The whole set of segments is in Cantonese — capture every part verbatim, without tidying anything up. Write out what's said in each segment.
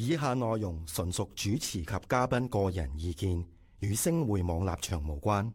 以下內容純屬主持及嘉賓個人意見，與星匯網立場無關。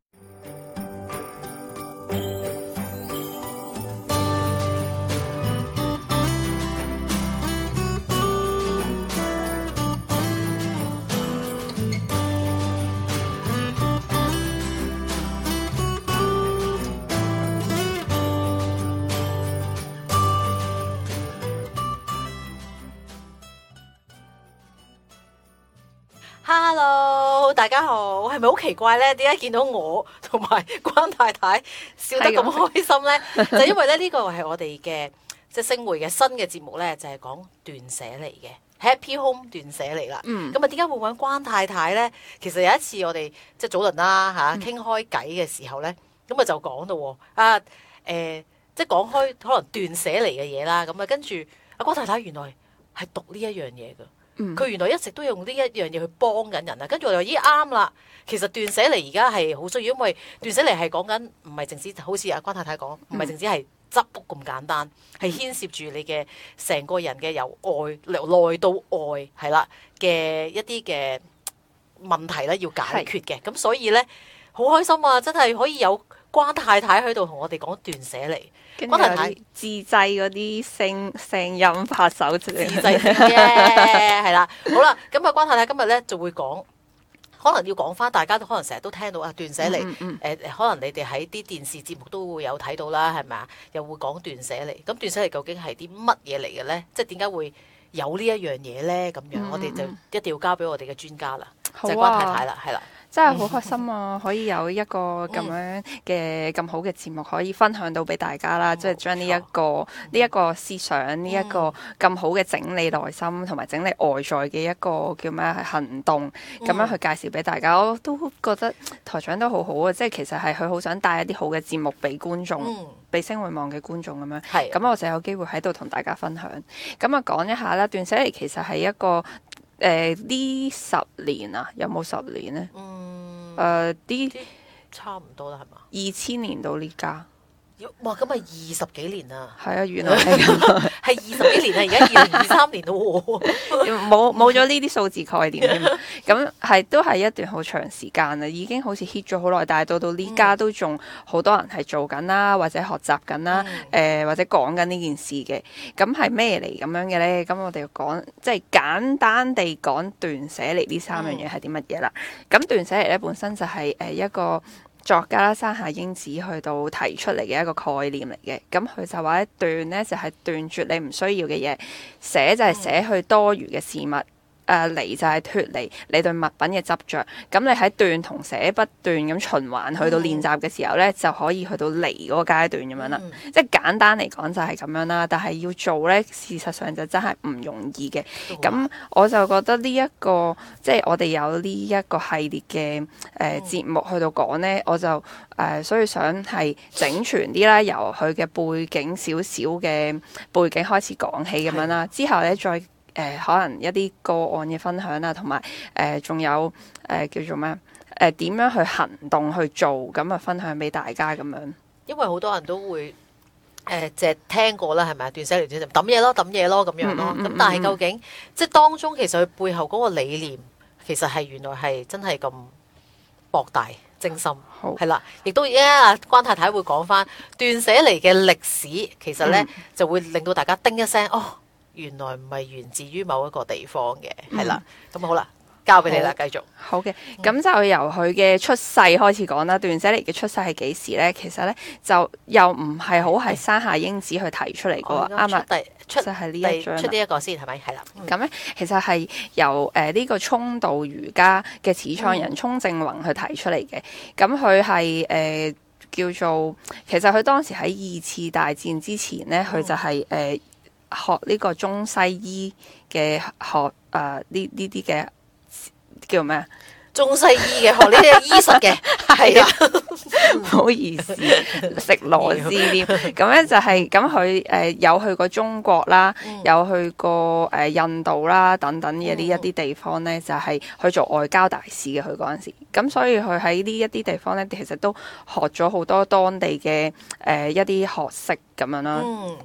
Hello，大家好，係咪好奇怪呢？點解見到我同埋關太太笑得咁開心呢？就因為咧呢個係我哋嘅即係星匯嘅新嘅節目呢，就係講斷捨離嘅 Happy Home 斷捨離啦。咁啊點解會揾關太太呢？其實有一次我哋即係早輪啦嚇傾開偈嘅時候呢，咁啊就講到喎啊誒、呃，即係講開可能斷捨離嘅嘢啦。咁啊跟住阿關太太原來係讀呢一樣嘢㗎。佢、嗯、原來一直都用呢一樣嘢去幫緊人啊！跟住我就咦啱啦，其實斷捨離而家係好需要，因為斷捨離係講緊唔係淨止好似阿關太太講，唔係淨止係執屋咁簡單，係牽涉住你嘅成個人嘅由外由內到外係啦嘅一啲嘅問題咧要解決嘅，咁所以咧好開心啊！真係可以有關太太喺度同我哋講斷捨離。關太太自製嗰啲聲聲音拍手自製嘅係啦，好啦，咁啊關太太今日咧就會講，可能要講翻，大家都可能成日都聽到啊斷捨離，誒、嗯嗯呃、可能你哋喺啲電視節目都會有睇到啦，係咪啊？又會講斷捨離，咁斷捨離究竟係啲乜嘢嚟嘅咧？即係點解會有呢一樣嘢咧？咁樣、嗯、我哋就一定要交俾我哋嘅專家啦，啊、就係關太太啦，係啦。 真係好開心啊！可以有一個咁樣嘅咁好嘅節目，可以分享到俾大家啦。即係將呢一個呢一個思想，呢一個咁好嘅整理內心同埋整理外在嘅一個叫咩行動，咁樣去介紹俾大家。我都覺得台長都好好啊！即係其實係佢好想帶一啲好嘅節目俾觀眾，俾星匯網嘅觀眾咁樣。係咁，我就有機會喺度同大家分享。咁啊，講一下啦。斷捨離其實係一個。誒呢、呃、十年啊，有冇十年咧？嗯，誒啲、呃、 差唔多啦，係嘛？ 二千年到呢家， 哇！咁咪二十幾年啦。係啊，原來係咁， 係二十幾年啦，而家二零二三年咯喎， 冇冇咗呢啲數字概念添。咁係都係一段好長時間啦，已經好似 hit 咗好耐，但係到到呢家都仲好多人係做緊啦，或者學習緊啦，誒、嗯呃、或者講緊呢件事嘅。咁係咩嚟咁樣嘅咧？咁我哋講即係簡單地講斷捨離呢三樣嘢係啲乜嘢啦？咁、嗯、斷捨離咧本身就係誒一個作家啦，山下英子去到提出嚟嘅一個概念嚟嘅，咁佢就話咧斷咧就係斷絕你唔需要嘅嘢，捨就係捨去多餘嘅事物。誒、呃、離就係脫離你對物品嘅執着，咁你喺斷同捨不斷咁循環去到練習嘅時候咧，嗯、就可以去到離嗰個階段咁樣啦。嗯、即係簡單嚟講就係咁樣啦，但係要做咧，事實上就真係唔容易嘅。咁哇我就覺得呢、這、一個即係我哋有呢一個系列嘅誒、呃、節目去到講咧，我就誒、呃、所以想係整全啲啦，由佢嘅背景少少嘅背景開始講起咁樣啦，的之後咧再。誒、呃、可能一啲個案嘅分享啊，同埋誒仲有誒、呃、叫做咩誒點樣去行動去做，咁啊分享俾大家咁樣。因為好多人都會誒淨係聽過啦，係咪斷捨離就抌嘢咯，抌嘢咯咁樣咯。咁、嗯嗯嗯、但係究竟即係當中其實佢背後嗰個理念，其實係原來係真係咁博大精深，係啦好。亦都而家關太太會講翻斷捨離嘅歷史，其實咧、嗯、就會令到大家叮一聲哦。原來唔係源自於某一個地方嘅，係啦、嗯，咁好啦，交俾你啦，好繼續。好嘅，咁、嗯、就由佢嘅出世開始講啦。斷捨離嘅出世係幾時咧？其實咧就又唔係好係山下英子去提出嚟嘅喎，啱啊、哦。出就係呢一張，出呢一個先係咪？係啦。咁咧、嗯、其實係由誒呢、呃這個沖道瑜伽嘅始創人沖正宏去提出嚟嘅。咁佢係誒叫做，其實佢當時喺二次大戰之前咧，佢就係、是、誒。呃學呢個中西醫嘅學誒呢呢啲嘅叫咩啊？中西醫嘅學呢啲醫術嘅係啊，唔好意思，食螺絲添。咁咧就係咁佢誒有去過中國啦，嗯、有去過誒、呃、印度啦等等嘅呢一啲地方咧，就係、是、去做外交大使嘅佢嗰陣時。咁所以佢喺呢一啲地方咧，其實都學咗好多當地嘅誒、呃、一啲學識咁樣啦。嗯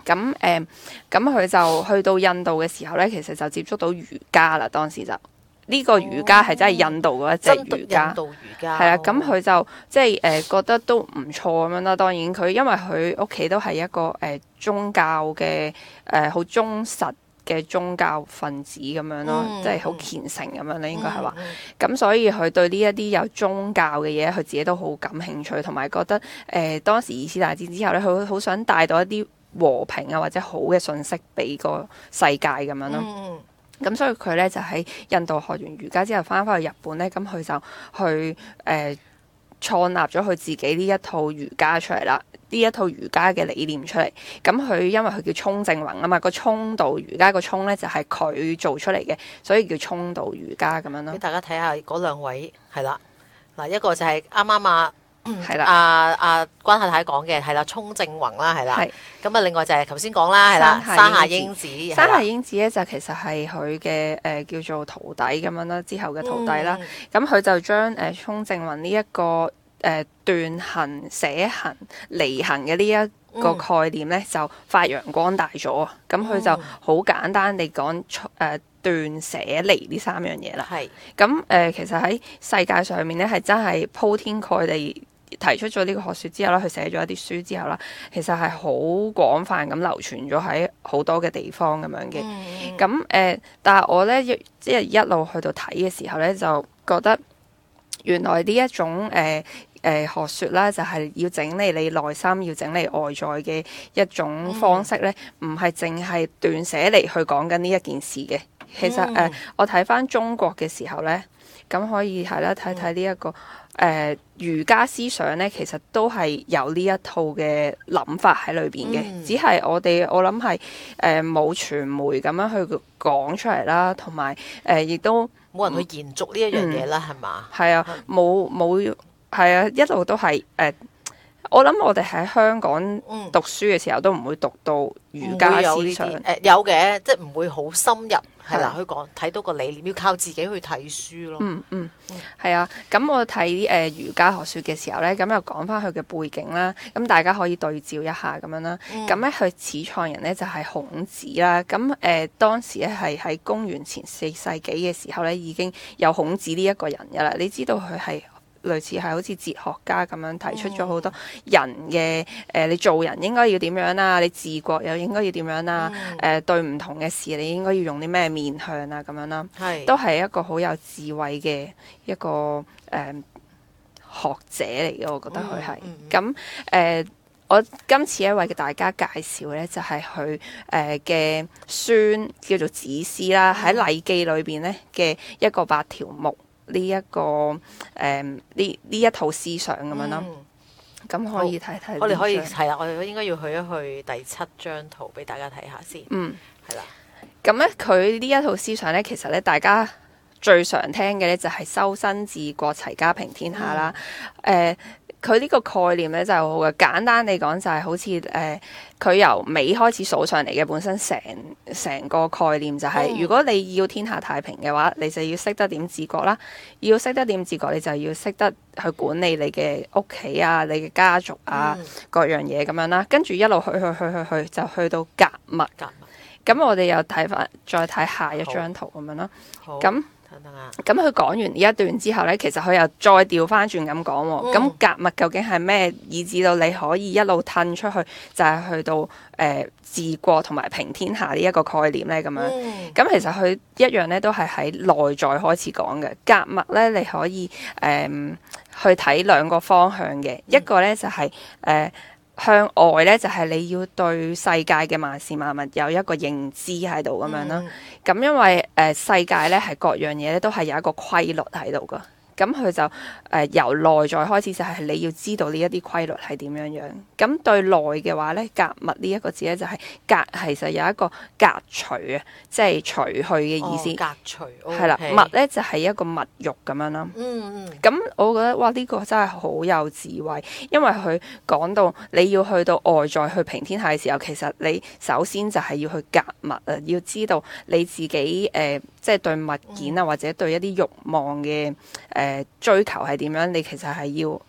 咁誒，咁佢就去到印度嘅時候咧，其實就接觸到瑜伽啦。當時就呢、這個瑜伽係真係印度嗰一隻瑜伽， 印度瑜伽係啦。咁佢就即係誒覺得都唔錯咁樣啦。當然佢因為佢屋企都係一個誒、呃、宗教嘅誒好忠實嘅宗教分子咁樣咯， 嗯、 即係好虔誠咁樣咧，應該係話。 嗯咁、嗯、所以佢對呢一啲有宗教嘅嘢，佢自己都好感興趣，同埋覺得誒、呃、當時二次大戰之後咧，佢好想帶到一啲和平啊或者好嘅信息俾個世界咁樣咯。 嗯咁所以佢咧就喺印度學完瑜伽之後，翻返去日本咧，咁佢就去誒、呃、創立咗佢自己呢一套瑜伽出嚟啦。呢一套瑜伽嘅理念出嚟，咁佢因為佢叫沖正弘啊嘛，個沖道瑜伽個沖咧就係佢做出嚟嘅，所以叫沖道瑜伽咁樣咯。 俾大家睇下嗰兩位係啦，嗱一個就係啱啱啊。 係啦， 阿阿關太太講嘅係啦，沖正弘啦，係啦， 係咁啊，另外就係頭先講啦，係啦，山下英子， 山下英子咧就其實係佢嘅誒叫做徒弟咁樣啦，之後嘅徒弟啦，咁佢、嗯、就將誒沖正弘呢一個誒、呃、斷行、捨行、離行嘅呢一個概念咧，嗯、就發揚光大咗，咁佢就好簡單地講誒。呃斷捨離呢三樣嘢啦，係咁誒，其實喺世界上面咧係真係鋪天蓋地提出咗呢個學説之後啦，佢寫咗一啲書之後啦，其實係好廣泛咁流傳咗喺好多嘅地方咁樣嘅。咁誒、嗯呃，但係我咧即係一路去到睇嘅時候咧，就覺得原來呢一種誒誒、呃呃、學説啦，就係要整理你內心，要整理外在嘅一種方式咧，唔係淨係斷捨離去講緊呢一件事嘅。其實誒、嗯呃，我睇翻中國嘅時候咧，咁可以係啦，睇睇呢一個誒、呃、儒家思想咧，其實都係有呢一套嘅諗法喺裏邊嘅，嗯、只係我哋我諗係誒冇傳媒咁樣去講出嚟啦，同埋誒亦都冇人去延續呢一樣嘢啦，係嘛、嗯？ 係吧啊，冇冇係啊，一路都係誒。呃我諗我哋喺香港讀書嘅時候都唔會讀到儒家思想，誒、 呃、有嘅，即係唔會好深入，係啦，去講睇到個理念，要靠自己去睇書咯。 嗯嗯，係、嗯、啊。咁我睇誒儒家學説嘅時候咧，咁又講翻佢嘅背景啦。咁大家可以對照一下咁樣啦。咁咧佢始創人咧就係孔子啦。咁誒、呃、當時咧係喺公元前四世紀嘅時候咧已經有孔子呢一個人嘅啦。你知道佢係類似係好似哲學家咁樣提出咗好多人嘅誒、呃，你做人應該要點樣啊？你治國又應該要點樣啊？誒、嗯呃、對唔同嘅事你應該要用啲咩面向啊？咁樣啦，是都係一個好有智慧嘅一個誒、呃、學者嚟嘅，我覺得佢係咁誒。我今次咧為大家介紹咧就係佢誒嘅孫叫做子思啦，喺《禮記》裏邊咧嘅一個八條目。呢一、這個誒呢呢一套思想咁樣咯，咁、嗯、可以睇睇。 我哋可以係啦，我哋應該要去一去第七張圖俾大家睇下先。嗯，係啦的。 咁咧，佢呢一套思想咧，其實咧，大家最常聽嘅咧就係修身治國齊家平天下啦。誒、嗯。呃佢呢個概念咧就係好嘅，簡單嚟講就係好似誒，佢、呃、由尾開始數上嚟嘅本身成成個概念就係、是，嗯、如果你要天下太平嘅話，你就要識得點治國啦。要識得點治國，你就要識得去管理你嘅屋企啊、你嘅家族啊、嗯、各樣嘢咁樣啦。跟住一路去去去去去，就去到革物。革物。咁我哋又睇翻，再睇下一張圖咁樣啦。好。咁。咁佢講完呢一段之後呢，其實佢又再調翻轉咁講喎。咁、嗯、革物究竟係咩？以至到你可以一路褪出去，就係、是、去到誒、呃、治國同埋平天下呢一個概念呢。咁樣。咁、嗯、其實佢一樣呢，都係喺內在開始講嘅。革物呢，你可以誒、呃、去睇兩個方向嘅，嗯、一個呢，就係、是、誒。呃向外咧就係、是、你要對世界嘅萬事萬物有一個認知喺度咁樣啦。咁、嗯、因為誒、呃、世界咧係各樣嘢咧都係有一個規律喺度噶。咁佢就誒、呃、由內在開始就係你要知道呢一啲規律係點樣樣。咁對內嘅話咧，革物呢一個字咧就係、是、革，其實有一個革除啊，即係除去嘅意思。哦、革除係啦，物咧就係、是、一個物欲咁樣啦。嗯嗯。咁我覺得哇，呢、這個真係好有智慧，因為佢講到你要去到外在去平天下嘅時候，其實你首先就係要去革物啊，要知道你自己誒、呃，即係對物件啊，嗯、或者對一啲慾望嘅誒。呃誒追求係點樣？你其實係要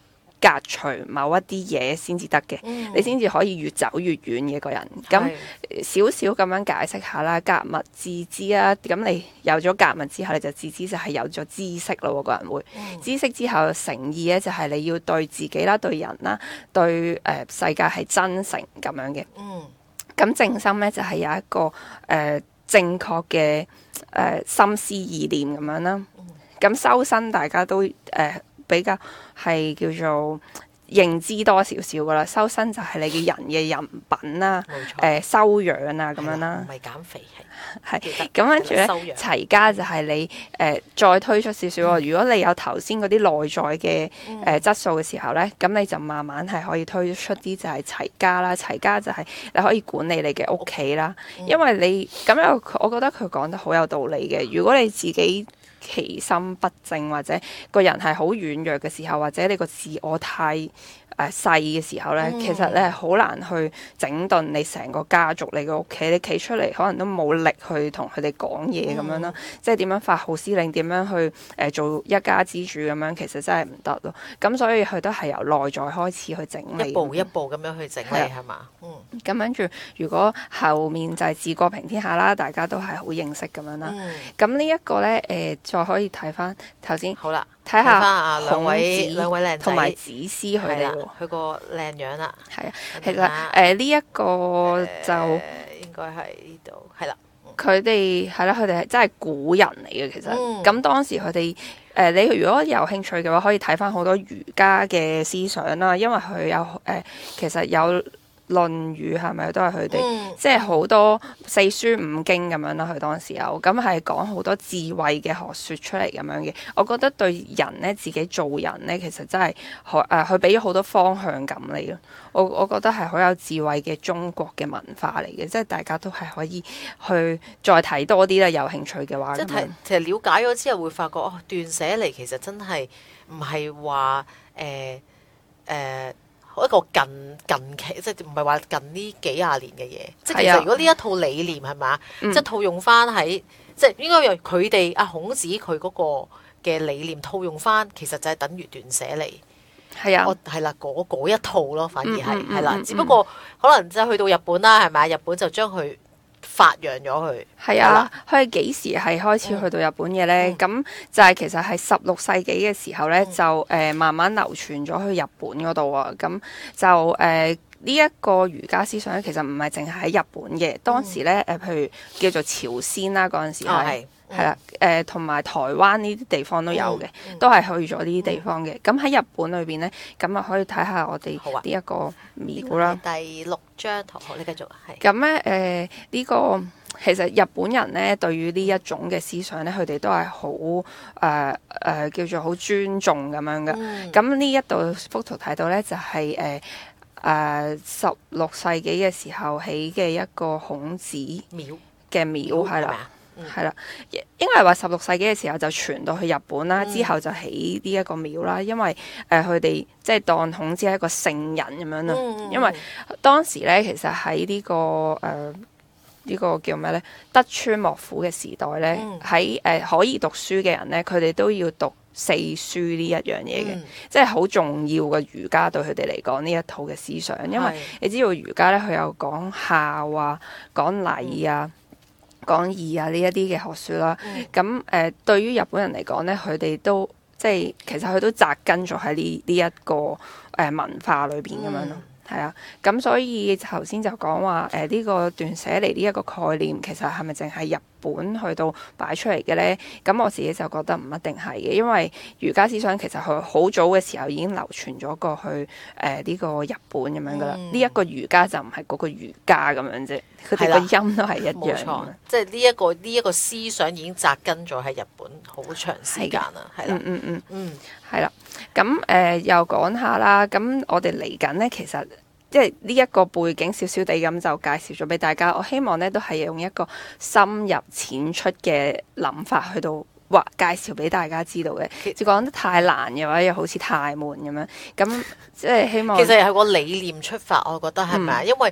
隔除某一啲嘢先至得嘅， 嗯你先至可以越走越遠嘅個人。咁少少咁樣解釋下啦，格物致知啊。咁你有咗格物之後，你就致知就係有咗知識咯。個人會、嗯、知識之後誠意咧，就係你要對自己啦、對人啦、對誒、呃、世界係真誠咁樣嘅。嗯，咁正心咧就係、是、有一個誒、呃、正確嘅誒、呃、心思意念咁樣啦。咁、嗯、修身大家都誒、呃、比較係叫做認知多少少噶啦，修身就係你嘅人嘅人品啦，誒、呃、修養啊咁樣啦， 唔係減肥係係咁跟住咧，齊家就係你誒、呃、再推出少少喎。嗯、如果你有頭先嗰啲內在嘅誒、呃、質素嘅時候咧，咁你就慢慢係可以推出啲就係齊家啦。齊家就係你可以管理你嘅屋企啦，嗯、因為你咁樣，我覺得佢講得好有道理嘅。如果你自己其心不正，或者個人係好軟弱嘅時候，或者你個自我太誒細嘅時候咧，嗯、其實你係好難去整頓你成個家族、你個屋企。你企出嚟可能都冇力去同佢哋講嘢咁樣啦，即係點樣發號施令，點樣去誒、呃、做一家之主咁樣，其實真係唔得咯。咁所以佢都係由內在開始去整理， 一步一步咁樣去整理係嘛？嗯。 咁跟住，如果後面就係治國平天下啦，大家都係好認識咁樣啦。咁、嗯、呢一個咧，誒、呃、再可以睇翻頭先。好啦。睇下啊， 兩位兩位靚仔同埋子思佢哋喎， 佢個靚樣啦。係啊， 其實誒呢一個就、呃、 應該係呢度係啦。 佢哋係啦，佢哋係真係古人嚟嘅。其實咁、嗯、當時佢哋誒，你如果有興趣嘅話，可以睇翻好多儒家嘅思想啦。因為佢有誒、呃，其實有。論語係咪都係佢哋，嗯、即係好多四書五經咁樣啦。佢當時有咁係講好多智慧嘅學説出嚟咁樣嘅。我覺得對人咧，自己做人咧，其實真係學誒，佢俾咗好多方向感你咯。我我覺得係好有智慧嘅中國嘅文化嚟嘅，即係大家都係可以去再睇多啲啦。有興趣嘅話， 即係睇其實了解咗之後會發覺，哦，斷捨離其實真係唔係話誒誒。呃呃一個近近期，即係唔係話近呢幾廿年嘅嘢。即係其實如果呢一套理念係嘛，嗯、即係套用翻喺，即係應該用佢哋阿孔子佢嗰個嘅理念套用翻，其實就係等於斷捨離。係啊，係啦，嗰一套咯，反而係係啦。只不過可能即係去到日本啦，係咪？日本就將佢發揚咗佢。係啊，佢係幾時係開始去到日本嘅咧？咁、嗯、就係其實係十六世紀嘅時候咧，嗯、就誒、呃、慢慢流傳咗去日本嗰度啊。咁就誒呢一個儒家思想咧，其實唔係淨係喺日本嘅。當時咧誒、呃，譬如叫做朝鮮啦，嗰陣時係係啦，誒同埋台灣呢啲地方都有嘅，嗯嗯、都係去咗呢啲地方嘅。咁喺、嗯、日本裏邊咧，咁啊可以睇下我哋呢一個廟啦。 第六張圖，好，你繼續係。 咁咧誒呢個。其實日本人咧對於呢一種嘅思想咧，佢哋都係好誒誒叫做好尊重咁樣嘅。咁呢一度幅圖睇到咧，就係誒誒十六世紀嘅時候起嘅一個孔子廟嘅廟係啦，係啦，應該係話十六世紀嘅時候就傳到去日本啦，嗯、之後就起呢一個廟啦。因為誒佢哋即係當孔子係一個聖人咁樣啦。嗯、因為當時咧其實喺呢、這個誒。呃呢個叫咩咧？德川幕府嘅時代咧，喺誒、嗯呃、可以讀書嘅人咧，佢哋都要讀四書呢一樣嘢嘅，嗯、即係好重要嘅。儒家對佢哋嚟講呢一套嘅思想，因為你知道儒家咧，佢有講孝啊、講禮啊、講義啊呢一啲嘅學説啦。咁誒、嗯呃，對於日本人嚟講咧，佢哋都即係其實佢都扎根咗喺呢呢一個誒、呃、文化裏邊咁樣咯。嗯係啊，咁所以頭先就講話誒呢個斷捨離呢一個概念，其實係咪淨係日本去到擺出嚟嘅咧？咁我自己就覺得唔一定係嘅，因為儒家思想其實佢好早嘅時候已經流傳咗過去誒呢、呃這個日本咁樣噶啦。呢一、嗯、個儒家就唔係嗰個儒家咁樣啫，佢哋個音都係一樣。冇錯， 即係呢一個呢一、這個思想已經紮根咗喺日本好長時間啦。係啦，嗯嗯嗯嗯， 係啦。咁誒、呃、又講下啦，咁我哋嚟緊咧，其實即係呢一個背景少少地咁就介紹咗俾大家。我希望咧都係用一個深入淺出嘅諗法去到話介紹俾大家知道嘅。就講得太難嘅話，又好似太悶咁樣。咁即係希望其實係個理念出發，我覺得係咪啊？嗯、因為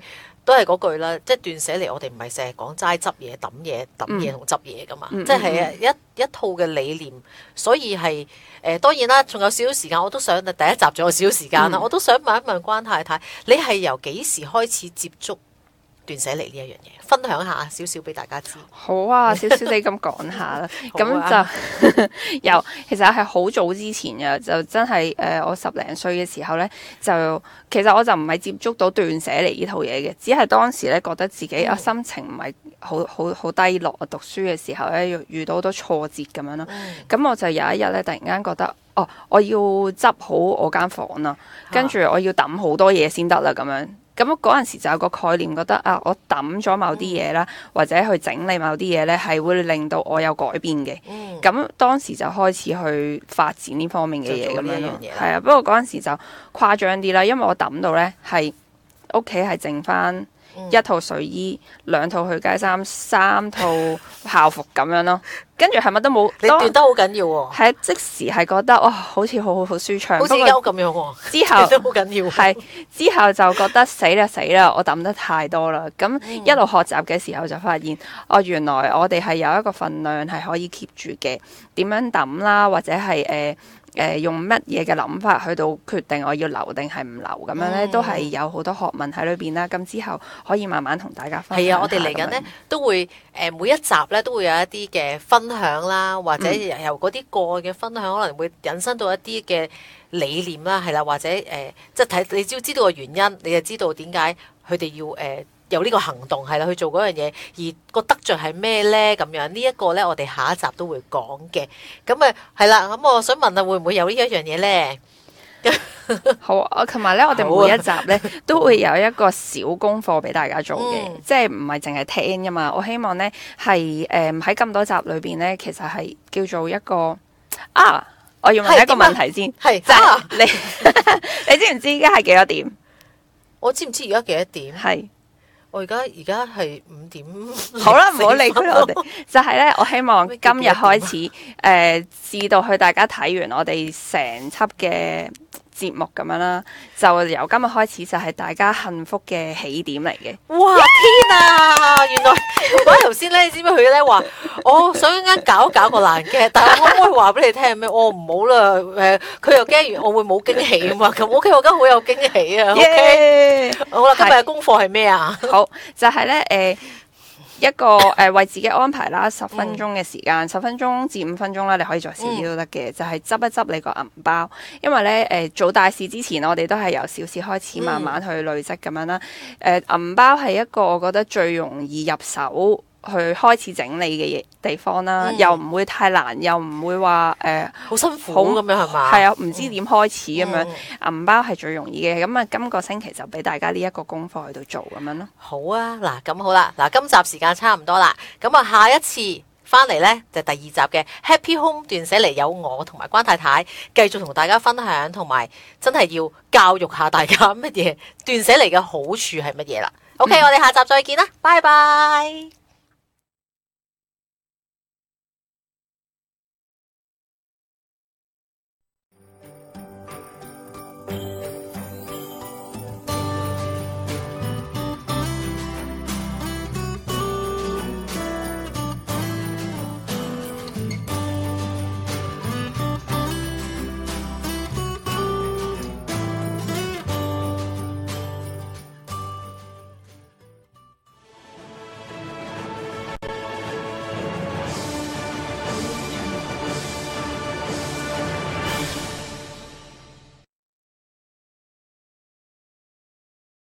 都係嗰句啦，即係斷捨離，我哋唔係成日講齋執嘢、抌嘢、抌嘢同執嘢噶嘛， 嗯、 即係一一套嘅理念，所以係誒、呃、當然啦，仲有少少時間，我都想第一集仲有少少時間啦，嗯、我都想問一問關太太，你係由幾時開始接觸斷捨離呢一樣嘢？分享下少少俾大家知。 好啊，少少地咁講下啦。咁、啊、就由其實係好早之前嘅，就真係誒、呃、我十零歲嘅時候咧，就其實我就唔係接觸到斷捨離呢套嘢嘅，只係當時咧覺得自己、嗯、啊心情唔係好好好低落啊，讀書嘅時候咧遇到好多挫折咁樣咯。咁、嗯、我就有一日咧突然間覺得，哦，我要執好我間房啦，跟住我要抌好多嘢先得啦咁樣。咁嗰陣時就有個概念，覺得啊，我抌咗某啲嘢啦，嗯、或者去整理某啲嘢咧，係會令到我有改變嘅。咁、嗯、當時就開始去發展呢方面嘅嘢咁樣咯。係啊，不過嗰陣時就誇張啲啦，因為我抌到咧係屋企係剩翻一套睡衣、兩套去街衫、三套校服咁樣咯。跟住係乜都冇， 你斷得好緊要喎。 係即時係覺得哇，好似好好好舒暢， 好似優咁樣喎。 之後都好緊要。 係之後就覺得死啦死啦，我抌得太多啦。咁一路學習嘅時候就發現，哦，原來我哋係有一個份量係可以 keep 住嘅。點樣抌啦，或者係誒誒用乜嘢嘅諗法去到決定我要留定係唔留咁樣咧，嗯、都係有好多學問喺裏邊啦。咁之後可以慢慢同大家分享。 係啊，我哋嚟緊咧都會誒、呃、每一集咧都會有一啲嘅分享啦，或者由嗰啲個嘅分享可能會引申到一啲嘅理念啦，係啦，或者誒、呃、即係睇你只要知道個原因，你就知道點解佢哋要誒。呃有呢個行動係啦，去做嗰樣嘢，而個得着係咩呢？咁樣呢一個呢，我哋下一集都會講嘅。咁啊，係啦。咁我想問啊，會唔會有呢一樣嘢呢？ 好啊，同埋呢，我哋每一集呢都會有一個小功課俾大家做嘅，嗯、即係唔係淨係聽噶嘛。我希望呢係誒喺咁多集裏邊呢，其實係叫做一個啊，我要問一個問題先，係即係你你知唔知而家係幾多點？ 我知唔知而家幾多點？ 係。 我而家而家係五點， 好啦，唔好理佢我哋。就係咧，我希望今日開始，誒、呃，至到去大家睇完我哋成輯嘅節目咁樣啦，就由今日開始就係大家幸福嘅起點嚟嘅。 哇！天啊，原來我頭先咧，你知唔知佢咧話，我想一間搞一搞個爛嘅，但係我可唔可以話俾你聽係咩？我唔好啦，誒、呃，佢又驚完我會冇驚喜啊嘛。咁 OK，我而家好有驚喜啊。OK， Yeah! 好啦，今日嘅功課係咩啊？ 好，就係、是、咧，誒、呃。一個誒、呃、為自己安排啦，十分鐘嘅時間，十、嗯、分鐘至五分鐘啦，你可以再少啲都得嘅。嗯、就係執一執你個銀包，因為咧誒、呃、做大事之前，我哋都係由小事開始，慢慢去累積咁樣啦。誒、呃、銀包係一個我覺得最容易入手去開始整理嘅嘢地方啦，嗯、又唔會太難，又唔會話誒好辛苦咁樣係嘛？ 係啊，唔知點開始咁樣， 嗯、 銀包係最容易嘅。咁啊，今個星期就俾大家呢一個功課去到做咁樣咯。 好啊，嗱咁好啦，嗱今集時間差唔多啦，咁啊下一次翻嚟呢，就第二集嘅 Happy Home 斷捨離有我同埋關太太繼續同大家分享，同埋真係要教育下大家乜嘢斷捨離嘅好處係乜嘢啦。OK，、嗯、我哋下集再見啦，拜拜。